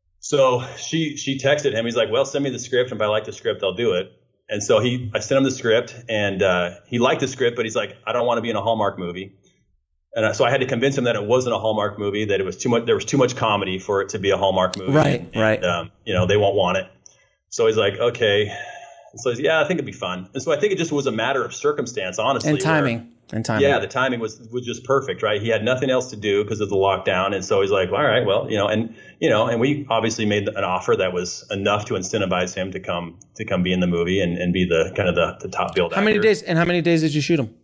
she texted him. He's like, well, send me the script. And if I like the script, I'll do it. And so I sent him the script, and he liked the script, but he's like, I don't want to be in a Hallmark movie. And so I had to convince him that it wasn't a Hallmark movie, that it was too much. There was too much comedy for it to be a Hallmark movie. Right. They won't want it. So he's like, okay. And so he's, yeah, I think it'd be fun. And so I think it just was a matter of circumstance, honestly. And timing. Yeah, the timing was just perfect, right? He had nothing else to do because of the lockdown, and so he's like, all right, well, and we obviously made an offer that was enough to incentivize him to come be in the movie and be the kind of the top billed actor. How many days did you shoot him?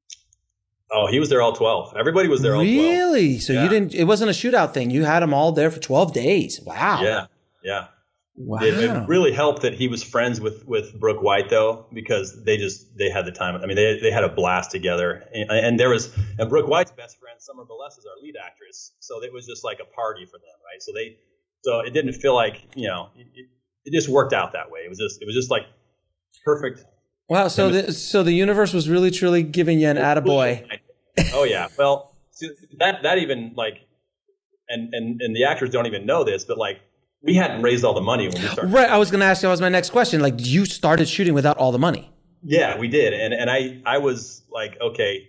Oh, he was there all 12. Everybody was there all 12. Really? So you didn't? It wasn't a shootout thing. You had them all there for 12 days. Wow. Yeah. Wow. It really helped that he was friends with Brooke White, though, because they had the time. I mean, they had a blast together, and Brooke White's best friend, Summer Balesa, is our lead actress, so it was just like a party for them, right? So it didn't feel like, it just worked out that way. It was just like perfect. Wow. So the universe was really truly giving you an attaboy. Oh yeah. Well, that even like, and the actors don't even know this, but like, we hadn't raised all the money when we started. Right. I was going to ask you, that was my next question. Like, you started shooting without all the money. Yeah, we did. And I was like, okay,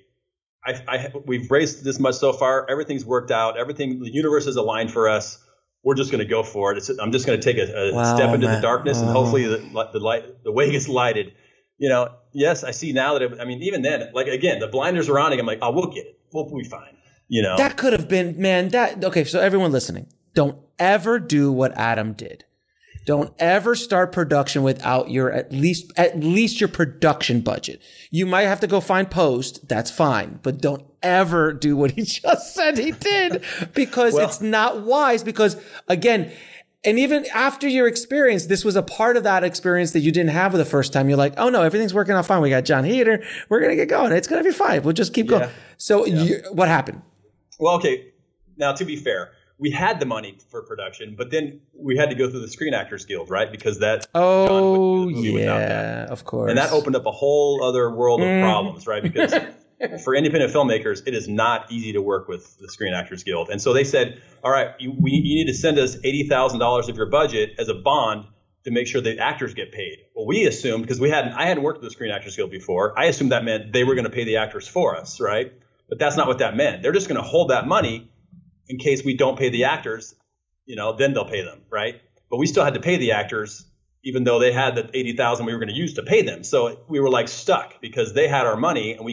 we've raised this much so far. Everything's worked out. The universe is aligned for us. We're just going to go for it. I'm just going to take a step into the darkness, and hopefully the way gets lighted. Yes, I see now that even then, like, again, the blinders are on, and I'm like, oh, we'll get it. We'll be fine. That could have been, man, okay. So everyone listening, don't ever do what Adam did. Don't ever start production without your at least your production budget. You might have to go find post. That's fine. But don't ever do what he just said he did, because it's not wise. Because again, and even after your experience, this was a part of that experience that you didn't have the first time. You're like, oh no, everything's working out fine. We got Jon Heder. We're going to get going. It's going to be fine. We'll just keep going. So what happened? Well, okay. Now, to be fair, we had the money for production, but then we had to go through the Screen Actors Guild, right? Because that. Oh, yeah, of course. And that opened up a whole other world of problems, right? Because for independent filmmakers, it is not easy to work with the Screen Actors Guild. And so they said, all right, you need to send us $80,000 of your budget as a bond to make sure the actors get paid. Well, we assumed, because I hadn't worked with the Screen Actors Guild before, I assumed that meant they were going to pay the actors for us, right? But that's not what that meant. They're just going to hold that money in case we don't pay the actors, then they'll pay them, right? But we still had to pay the actors, even though they had the $80,000 we were going to use to pay them. So we were like stuck because they had our money and we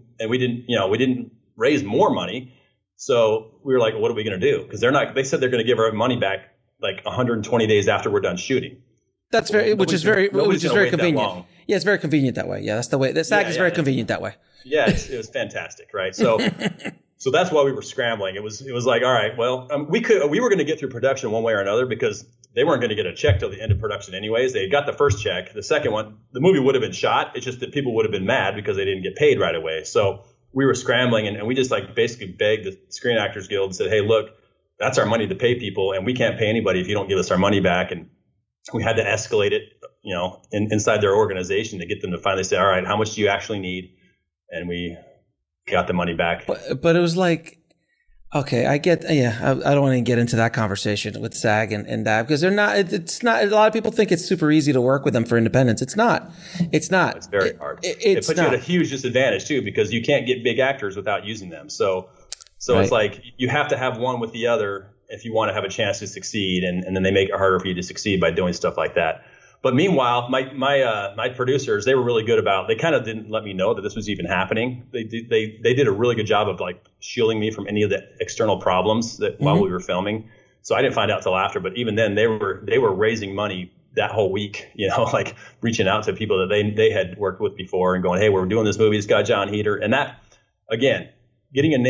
didn't raise more money. So we were like, well, what are we going to do? Because they said they're going to give our money back like 120 days after we're done shooting. That's which is very convenient. Yeah, it's very convenient that way. Yeah, that's the way. The SAG is very convenient that way. Yeah, it was fantastic, right? So, so that's why we were scrambling. It was like, all right, well, we were going to get through production one way or another because they weren't going to get a check till the end of production anyways. They got the first check. The second one, the movie would have been shot. It's just that people would have been mad because they didn't get paid right away. So we were scrambling, and we just like basically begged the Screen Actors Guild and said, hey, look, that's our money to pay people, and we can't pay anybody if you don't give us our money back. And we had to escalate it, inside their organization to get them to finally say, all right, how much do you actually need? And we got the money back. But it was like, okay, I get, I don't want to get into that conversation with SAG and that, because it's not, a lot of people think it's super easy to work with them for independence. It's not. It's very hard. It puts you at a huge disadvantage too, because you can't get big actors without using them. So right. It's like, you have to have one with the other if you want to have a chance to succeed. And then they make it harder for you to succeed by doing stuff like that. But meanwhile, my producers, they were really good about, they kind of didn't let me know that this was even happening. They did a really good job of like shielding me from any of the external problems that while we were filming. So I didn't find out till after, but even then they were raising money that whole week, like reaching out to people that they had worked with before and going, hey, we're doing this movie. It's got Jon Heder. And that, again, getting a name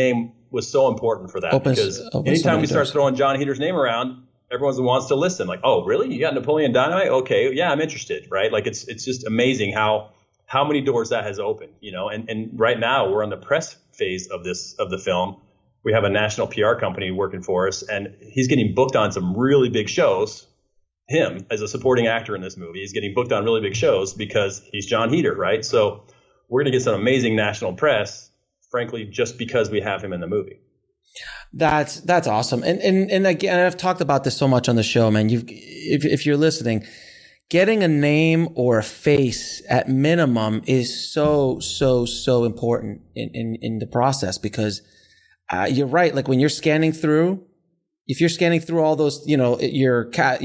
was so important for that, because anytime so we start throwing John Heater's name around, everyone wants to listen. Like, oh, really? You got Napoleon Dynamite? Okay, yeah, I'm interested, right? Like, it's just amazing how many doors that has opened, you know. And right now we're on the press phase of the film. We have a national PR company working for us, and he's getting booked on some really big shows. Him as a supporting actor in this movie, he's getting booked on really big shows because he's John Heater, right? So we're going to get some amazing national press, frankly, just because we have him in the movie. That's awesome. And again, I've talked about this so much on the show, man. If you're listening, getting a name or a face at minimum is so important in the process, because you're right. Like when you're scanning through, if you're scanning through all those, you know, your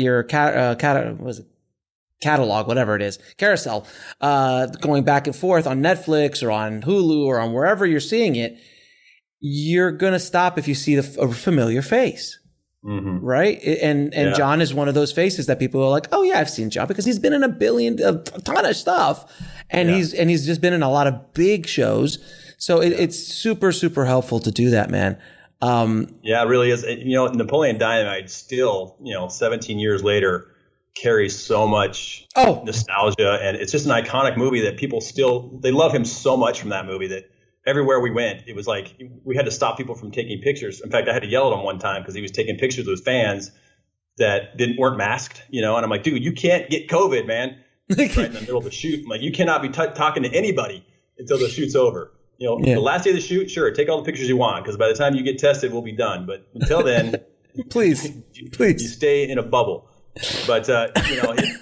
catalog, whatever it is, carousel, going back and forth on Netflix or on Hulu or on wherever you're seeing it, you're going to stop if you see a familiar face. Mm-hmm. Right. And John is one of those faces that people are like, oh yeah, I've seen John, because he's been in a ton of stuff, and he's just been in a lot of big shows. So it's super, super helpful to do that, man. Yeah, it really is. You know, Napoleon Dynamite still, 17 years later, carries so much nostalgia, and it's just an iconic movie that people they love him so much from that movie that everywhere we went, it was like we had to stop people from taking pictures. In fact, I had to yell at him one time because he was taking pictures with fans that weren't masked, and I'm like, dude, you can't get COVID, man. Right in the middle of the shoot. I'm like, you cannot be talking to anybody until the shoot's over. The last day of the shoot, sure, take all the pictures you want, because by the time you get tested, we'll be done. But until then, please, you stay in a bubble. But it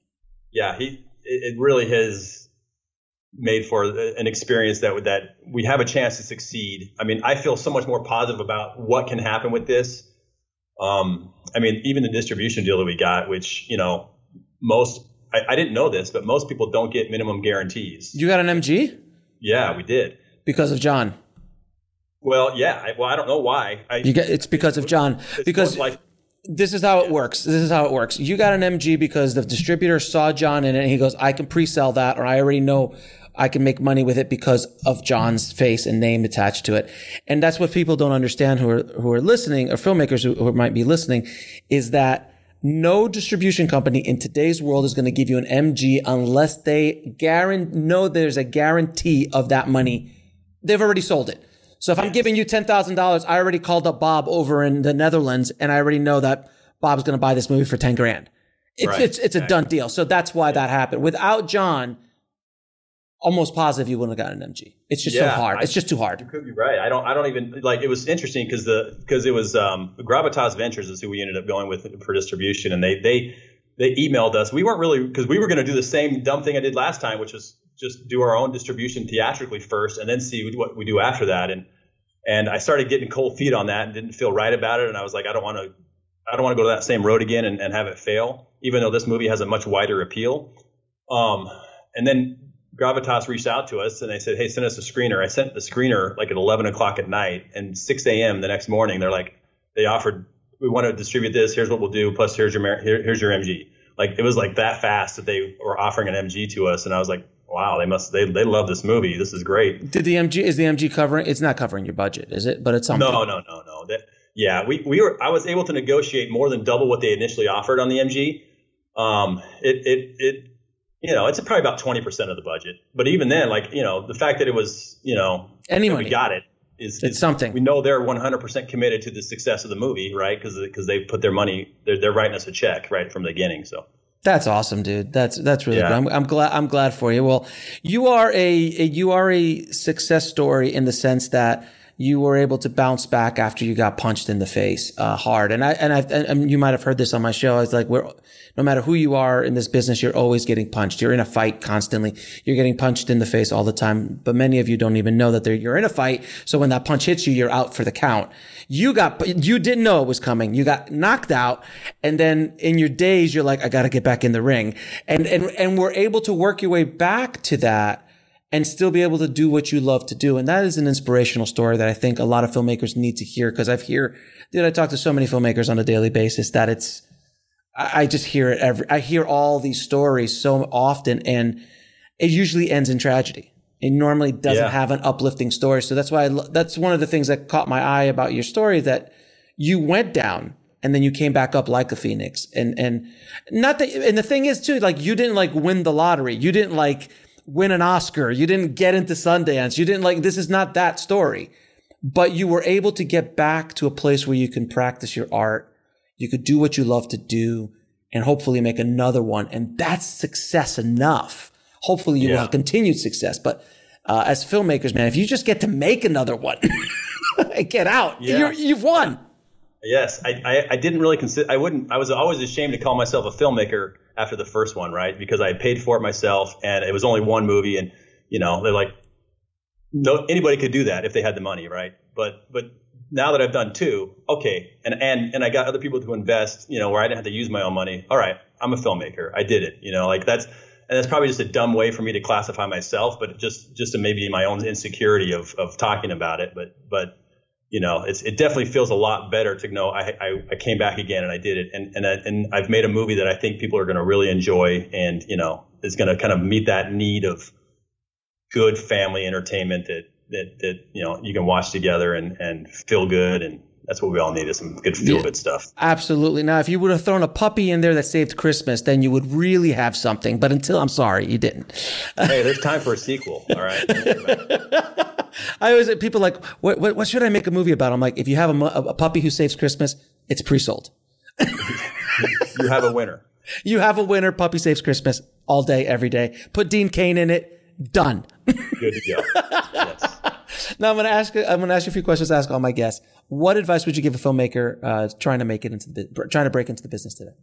really has made for an experience that we have a chance to succeed. I mean, I feel so much more positive about what can happen with this. I mean, even the distribution deal that we got, which I didn't know this, but most people don't get minimum guarantees. You got an MG? Yeah, we did. Because of John. Well, yeah. I don't know why. It's because of John. Because this is how it works. You got an MG because the distributor saw John in it, and he goes, I can pre-sell that, or I already know I can make money with it because of John's face and name attached to it. And that's what people don't understand who are listening, or filmmakers who might be listening, is that no distribution company in today's world is going to give you an MG unless they know there's a guarantee of that money. They've already sold it. So if I'm giving you $10,000, I already called up Bob over in the Netherlands, and I already know that Bob's going to buy this movie for $10,000. It's a done deal. So that's why that happened. Without John, almost positive you wouldn't have gotten an MG. It's just so hard. It's just too hard. You could be right. I don't even like. It was interesting because it was Gravitas Ventures is who we ended up going with for distribution, and they emailed us. We weren't really, because we were going to do the same dumb thing I did last time, which was just do our own distribution theatrically first, and then see what we do after that. And I started getting cold feet on that and didn't feel right about it. And I was like, I don't want to go to that same road again and have it fail, even though this movie has a much wider appeal. And then Gravitas reached out to us and they said, hey, send us a screener. I sent the screener like at 11 o'clock at night, and 6 a.m. the next morning, they offered, we want to distribute this. Here's what we'll do. Plus here's your MG. Like, it was like that fast that they were offering an MG to us. And I was like, wow, they love this movie. This is great. Is the MG covering? It's not covering your budget, is it? But it's something. No. I was able to negotiate more than double what they initially offered on the MG. It's probably about 20% of the budget. But even then, the fact that it was, we got it is something. We know they're 100% committed to the success of the movie, right? Because they put their money, they're writing us a check right from the beginning. So. That's awesome, dude. That's really good. I'm glad for you. Well, you are a success story in the sense that you were able to bounce back after you got punched in the face hard. And you might have heard this on my show. I was like, no matter who you are in this business, you're always getting punched. You're in a fight constantly. You're getting punched in the face all the time. But many of you don't even know that you're in a fight. So when that punch hits you, you're out for the count. You didn't know it was coming. You got knocked out. And then in your days, you're like, I got to get back in the ring. And we're able to work your way back to that and still be able to do what you love to do. And that is an inspirational story that I think a lot of filmmakers need to hear, because I talk to so many filmmakers on a daily basis that I just hear it I hear all these stories so often, and it usually ends in tragedy. It normally doesn't Yeah. have an uplifting story. So that's why that's one of the things that caught my eye about your story, that you went down and then you came back up like a phoenix. And not that, and the thing is too, like, you didn't like win the lottery. You didn't like win an Oscar. You didn't get into Sundance. You didn't like, this is not that story, but you were able to get back to a place where you can practice your art. You could do what you love to do and hopefully make another one. And that's success enough. Hopefully you will have continued success. But as filmmakers, man, if you just get to make another one, get out, you've won. Yes, I didn't really consider. I was always ashamed to call myself a filmmaker after the first one, right? Because I paid for it myself, and it was only one movie, and they're like, no, anybody could do that if they had the money, right? But now that I've done two, okay, and I got other people to invest, where I didn't have to use my own money. All right, I'm a filmmaker. I did it, that's probably just a dumb way for me to classify myself, but just to maybe my own insecurity of talking about it. But it definitely feels a lot better to know I came back again and I did it, and I've made a movie that I think people are going to really enjoy, and is going to kind of meet that need of good family entertainment that you can watch together and feel good, and that's what we all need, is some good feel-good stuff. Absolutely. Now, if you would have thrown a puppy in there that saved Christmas, then you would really have something. But I'm sorry, you didn't. Hey, there's time for a sequel. All right. I always, people are like, what should I make a movie about? I'm like, if you have a puppy who saves Christmas, it's pre-sold. You have a winner. You have a winner. Puppy saves Christmas all day, every day. Put Dean Cain in it. Done. Good to go. Yes. Now I'm going to ask you a few questions to ask all my guests. What advice would you give a filmmaker trying to break into the business today?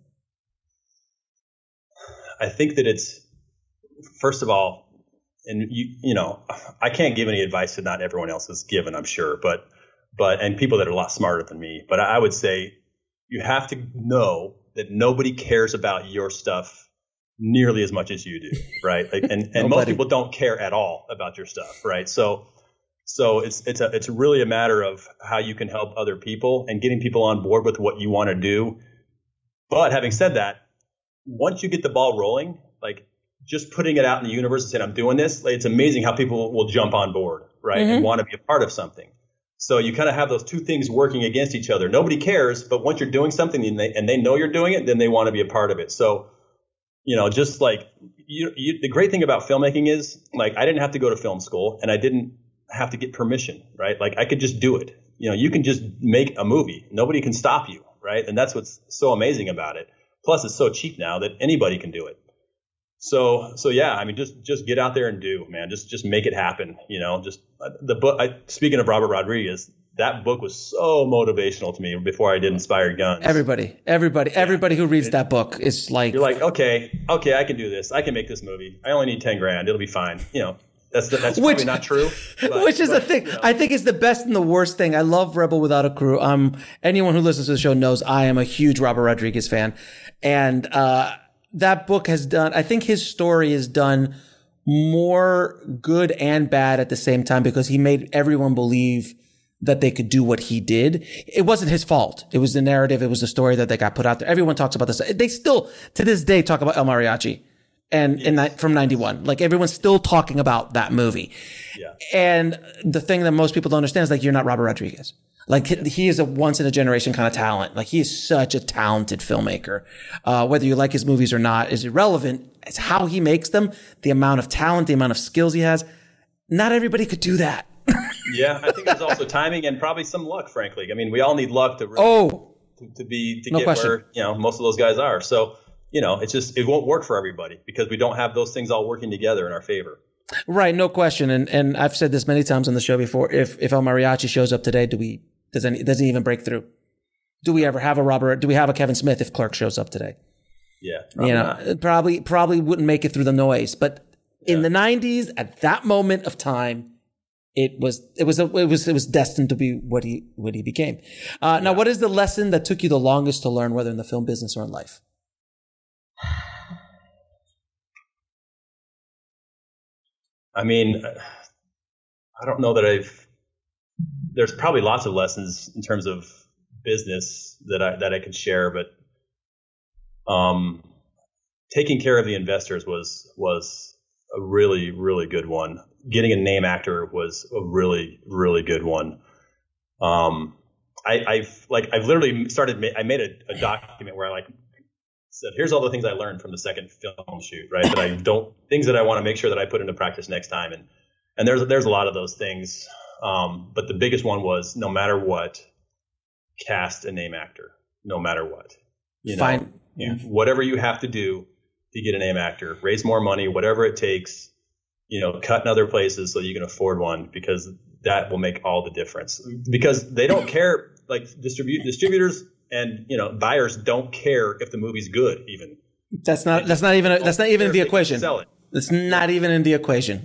I think that it's, first of all, and I can't give any advice that not everyone else has given, I'm sure, but and people that are a lot smarter than me. But I would say you have to know that nobody cares about your stuff nearly as much as you do, right? And most people don't care at all about your stuff, right? So it's really a matter of how you can help other people and getting people on board with what you want to do. But having said that, once you get the ball rolling, like just putting it out in the universe and saying, I'm doing this, like, it's amazing how people will jump on board, right? And want to be a part of something. So you kind of have those two things working against each other. Nobody cares, but once you're doing something and they know you're doing it, then they want to be a part of it. So, just like the great thing about filmmaking is, like, I didn't have to go to film school and I didn't have to get permission, right? Like, I could just do it. You can just make a movie. Nobody can stop you, right? And that's what's so amazing about it. Plus, it's so cheap now that anybody can do it. So yeah, I mean, just get out there and do, man. Just make it happen. Just the book. Speaking of Robert Rodriguez, that book was so motivational to me before I did Inspired Guns. Everybody who reads that book is like, you're like, okay, I can do this. I can make this movie. I only need $10,000. It'll be fine. That's probably not true. Which is the thing. I think it's the best and the worst thing. I love Rebel Without a Crew. Anyone who listens to the show knows I am a huge Robert Rodriguez fan. And that book has done, I think his story has done more good and bad at the same time, because he made everyone believe that they could do what he did. It wasn't his fault. It was the narrative. It was the story that they got put out there. Everyone talks about this. They still, to this day, talk about El Mariachi. From 91, like, everyone's still talking about that movie. Yeah. And the thing that most people don't understand is, like, you're not Robert Rodriguez. Like, he is a once in a generation kind of talent. Like, he is such a talented filmmaker. Whether you like his movies or not is irrelevant. It's how he makes them, the amount of talent, the amount of skills he has. Not everybody could do that. Yeah. I think there's also timing and probably some luck, frankly. I mean, we all need luck to really, to get question. Where, most of those guys are. So, it's just, it won't work for everybody because we don't have those things all working together in our favor. Right. No question. And I've said this many times on the show before. If El Mariachi shows up today, does he even break through? Do we ever have do we have a Kevin Smith if Clark shows up today? Yeah. Probably wouldn't make it through the noise. But in the 90s, at that moment of time, it was destined to be what he became. Now, what is the lesson that took you the longest to learn, whether in the film business or in life? I mean, I don't know that there's probably lots of lessons in terms of business that I could share, but taking care of the investors was a really, really good one. Getting a name actor was a really, really good one. I've literally I made a document where I said, here's all the things I learned from the second film shoot, right? Things that I want to make sure that I put into practice next time. And there's a lot of those things. But the biggest one was, no matter what, cast a name actor, no matter what. Fine. Whatever you have to do to get a name actor, raise more money, whatever it takes, cut in other places so you can afford one, because that will make all the difference. Because they don't care, like distributors and buyers don't care if the movie's good. Even that's not even the equation. Sell it. It's not even in the equation.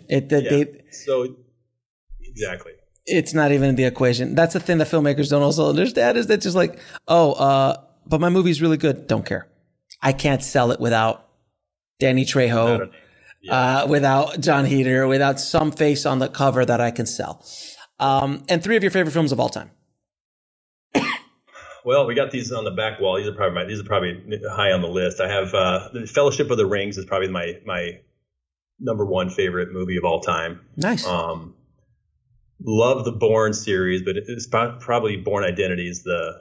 Exactly. It's not even in the equation. That's the thing that filmmakers don't also understand, is that just like, but my movie's really good. Don't care. I can't sell it without Danny Trejo, without John Heder, without some face on the cover that I can sell. And 3 of your favorite films of all time. Well, we got these on the back wall. These are probably high on the list. I have The Fellowship of the Rings is probably my number 1 favorite movie of all time. Nice. Love the Bourne series, but it's probably Bourne Identity is the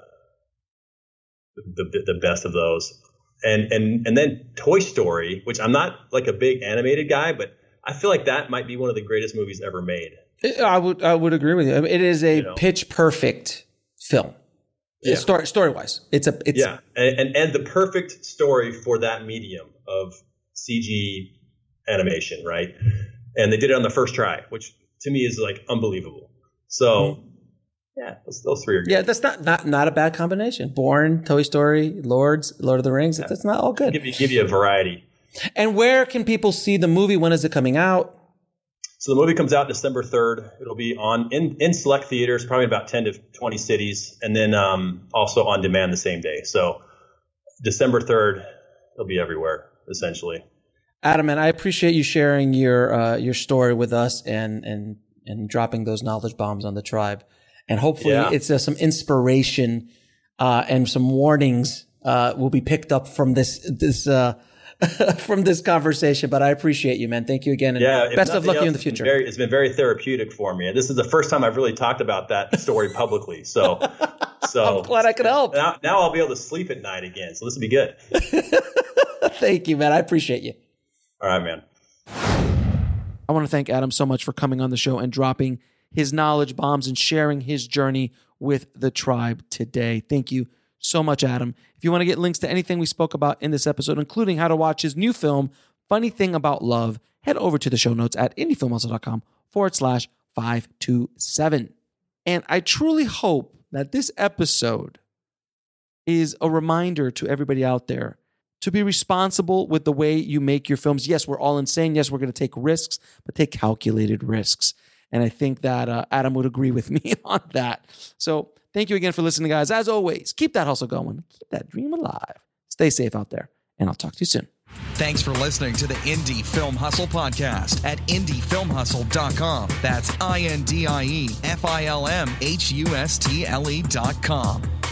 best of those. And then Toy Story, which I'm not like a big animated guy, but I feel like that might be one of the greatest movies ever made. I would agree with you. I mean, it is a pitch perfect film. Yeah. Story wise, it's and the perfect story for that medium of CG animation, right? And they did it on the first try, which to me is like unbelievable. So those 3 are good. Yeah, that's not a bad combination. Bourne, Toy Story, Lord of the Rings. Yeah. That's not all good. Give you a variety. And where can people see the movie? When is it coming out? So the movie comes out December 3rd. It'll be in select theaters, probably about 10 to 20 cities, and then also on demand the same day. So December 3rd, it'll be everywhere, essentially. Adam, and I appreciate you sharing your story with us and dropping those knowledge bombs on the tribe. And hopefully it's some inspiration and some warnings will be picked up from this from this conversation. But I appreciate you, man. Thank you again. And best of luck to you in the future. It's been very therapeutic for me. This is the first time I've really talked about that story publicly. So I'm glad I could help. Now I'll be able to sleep at night again. So this will be good. Thank you, man. I appreciate you. All right, man. I want to thank Adam so much for coming on the show and dropping his knowledge bombs and sharing his journey with the tribe today. Thank you so much, Adam. If you want to get links to anything we spoke about in this episode, including how to watch his new film, Funny Thing About Love, head over to the show notes at indiefilmhustle.com/527. And I truly hope that this episode is a reminder to everybody out there to be responsible with the way you make your films. Yes, we're all insane. Yes, we're going to take risks, but take calculated risks. And I think that Adam would agree with me on that. So thank you again for listening, guys. As always, keep that hustle going. Keep that dream alive. Stay safe out there, and I'll talk to you soon. Thanks for listening to the Indie Film Hustle podcast at indiefilmhustle.com. That's INDIEFILMHUSTLE.com.